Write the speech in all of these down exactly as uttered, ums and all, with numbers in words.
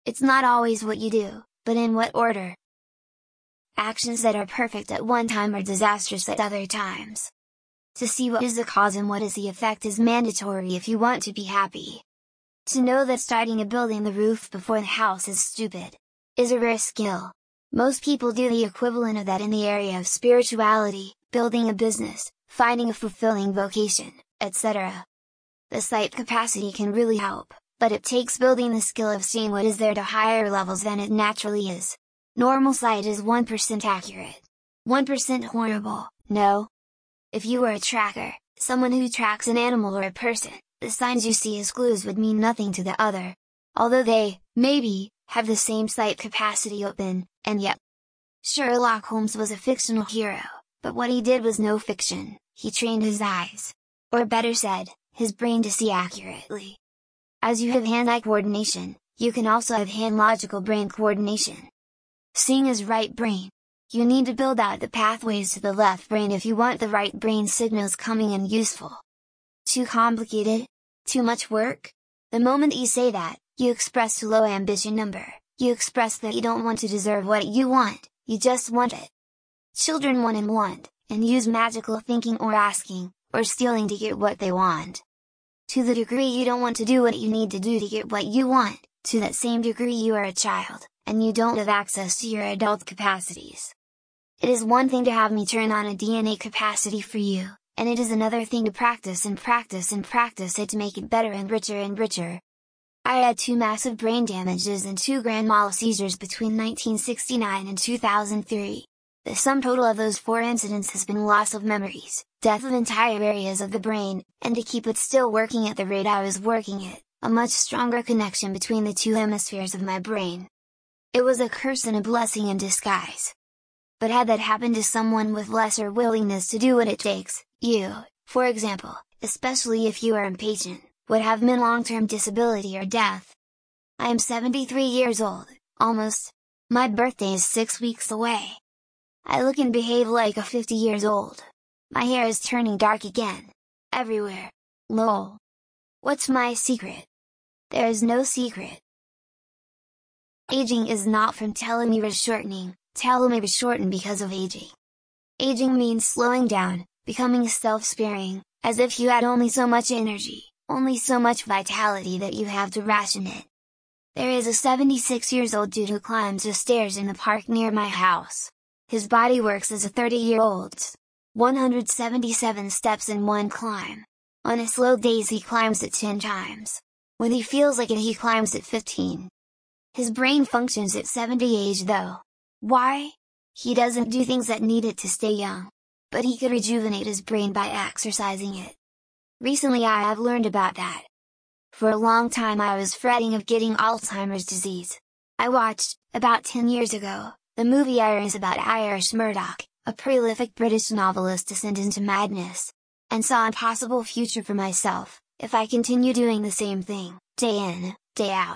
It's not always what you do, but in what order. Actions that are perfect at one time are disastrous at other times. To see what is the cause and what is the effect is mandatory if you want to be happy. To know that starting a building the roof before the house is stupid, is a rare skill. Most people do the equivalent of that in the area of spirituality, building a business, finding a fulfilling vocation, et cetera. The sight capacity can really help, but it takes building the skill of seeing what is there to higher levels than it naturally is. Normal sight is one percent accurate. one percent horrible, no? If you were a tracker, someone who tracks an animal or a person, the signs you see as clues would mean nothing to the other. Although they, maybe, have the same sight capacity open, and yet. Sherlock Holmes was a fictional hero, but what he did was no fiction, he trained his eyes. Or better said, his brain to see accurately. As you have hand-eye coordination, you can also have hand-logical brain coordination. Seeing is right brain. You need to build out the pathways to the left brain if you want the right brain signals coming in useful. Too complicated? Too much work? The moment you say that, you express a low ambition number, you express that you don't want to deserve what you want, you just want it. Children want and want, and use magical thinking or asking, or stealing to get what they want. To the degree you don't want to do what you need to do to get what you want, to that same degree you are a child, and you don't have access to your adult capacities. It is one thing to have me turn on a D N A capacity for you, and it is another thing to practice and practice and practice it to make it better and richer and richer. I had two massive brain damages and two grand mal seizures between nineteen sixty-nine and two thousand three. The sum total of those four incidents has been loss of memories, death of entire areas of the brain, and to keep it still working at the rate I was working it, a much stronger connection between the two hemispheres of my brain. It was a curse and a blessing in disguise. But had that happened to someone with lesser willingness to do what it takes, you, for example, especially if you are impatient, would have meant long-term disability or death. I am seventy-three years old, almost. My birthday is six weeks away. I look and behave like a fifty years old. My hair is turning dark again. Everywhere. Lol. What's my secret? There is no secret. Aging is not from telomere shortening, telomeres shorten because of aging. Aging means slowing down, becoming self-sparing, as if you had only so much energy, only so much vitality that you have to ration it. There is a seventy-six years old dude who climbs the stairs in the park near my house. His body works as a thirty-year-old's. one hundred seventy-seven steps in one climb. On his slow days he climbs it ten times. When he feels like it he climbs it fifteen. His brain functions at seventy age though. Why? He doesn't do things that need it to stay young. But he could rejuvenate his brain by exercising it. Recently I have learned about that. For a long time I was fretting of getting Alzheimer's disease. I watched, about ten years ago, the movie Iris about Irish Murdoch, a prolific British novelist descended into madness, and saw a possible future for myself, if I continue doing the same thing, day in, day out.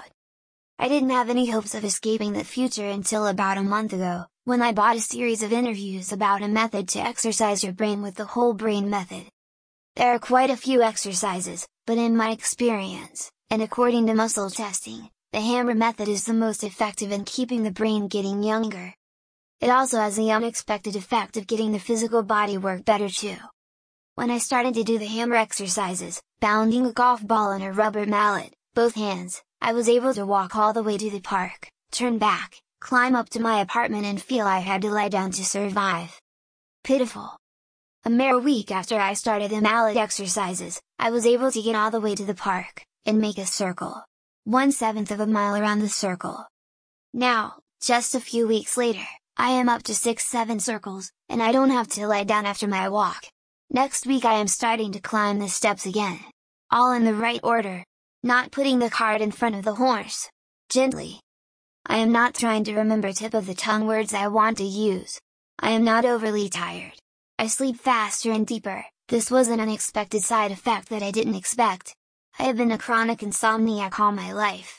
I didn't have any hopes of escaping that future until about a month ago, when I bought a series of interviews about a method to exercise your brain with the whole brain method. There are quite a few exercises, but in my experience, and according to muscle testing, the hammer method is the most effective in keeping the brain getting younger. It also has the unexpected effect of getting the physical body work better too. When I started to do the hammer exercises, bounding a golf ball and a rubber mallet, both hands, I was able to walk all the way to the park, turn back, climb up to my apartment and feel I had to lie down to survive. Pitiful. A mere week after I started the mallet exercises, I was able to get all the way to the park, and make a circle. One seventh of a mile around the circle. Now, just a few weeks later, I am up to six seven circles, and I don't have to lie down after my walk. Next week I am starting to climb the steps again. All in the right order. Not putting the cart in front of the horse. Gently. I am not trying to remember tip of the tongue words I want to use. I am not overly tired. I sleep faster and deeper. This was an unexpected side effect that I didn't expect. I have been a chronic insomniac all my life.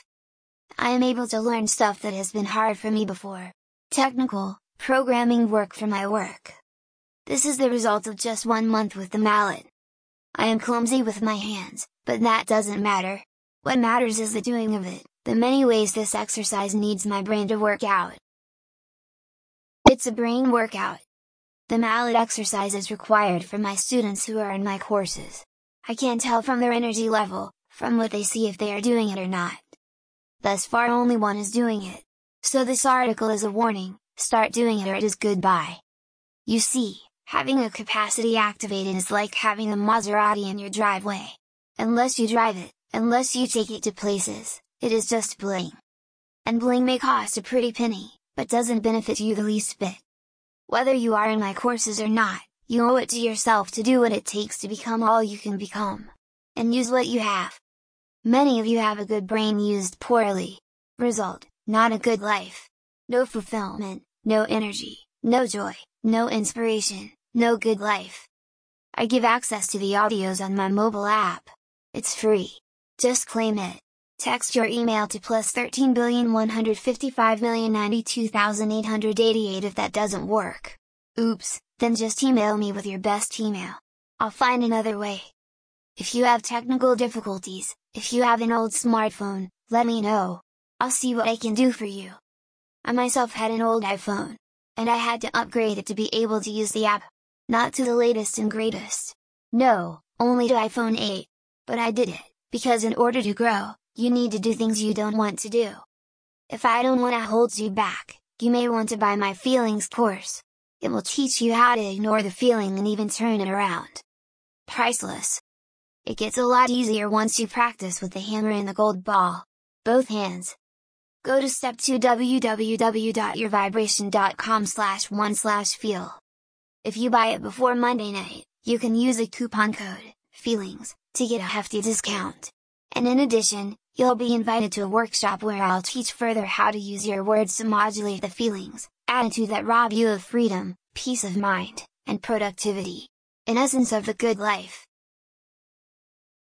I am able to learn stuff that has been hard for me before. Technical, programming work for my work. This is the result of just one month with the mallet. I am clumsy with my hands, but that doesn't matter. What matters is the doing of it, the many ways this exercise needs my brain to work out. It's a brain workout. The mallet exercise is required for my students who are in my courses. I can tell from their energy level, from what they see if they are doing it or not. Thus far only one is doing it. So this article is a warning, start doing it or it is goodbye. You see, having a capacity activated is like having a Maserati in your driveway. Unless you drive it, unless you take it to places, it is just bling. And bling may cost a pretty penny, but doesn't benefit you the least bit. Whether you are in my courses or not, you owe it to yourself to do what it takes to become all you can become. And use what you have. Many of you have a good brain used poorly. Result, not a good life. No fulfillment, no energy, no joy, no inspiration, no good life. I give access to the audios on my mobile app. It's free. Just claim it. Text your email to plus thirteen billion one hundred fifty-five million ninety-two thousand eight hundred eighty-eight if that doesn't work. Oops, then just email me with your best email. I'll find another way. If you have technical difficulties, if you have an old smartphone, let me know. I'll see what I can do for you. I myself had an old iPhone, and I had to upgrade it to be able to use the app. Not to the latest and greatest. No, only to iPhone eight. But I did it, because in order to grow, you need to do things you don't want to do. If I don't want to hold you back, you may want to buy my feelings course. It will teach you how to ignore the feeling and even turn it around. Priceless. It gets a lot easier once you practice with the hammer and the gold ball. Both hands. Go to step two w w w dot your vibration dot com slash one slash feel. If you buy it before Monday night, you can use a coupon code, feelings, to get a hefty discount. And in addition, you'll be invited to a workshop where I'll teach further how to use your words to modulate the feelings, attitude that rob you of freedom, peace of mind, and productivity. In essence of the good life.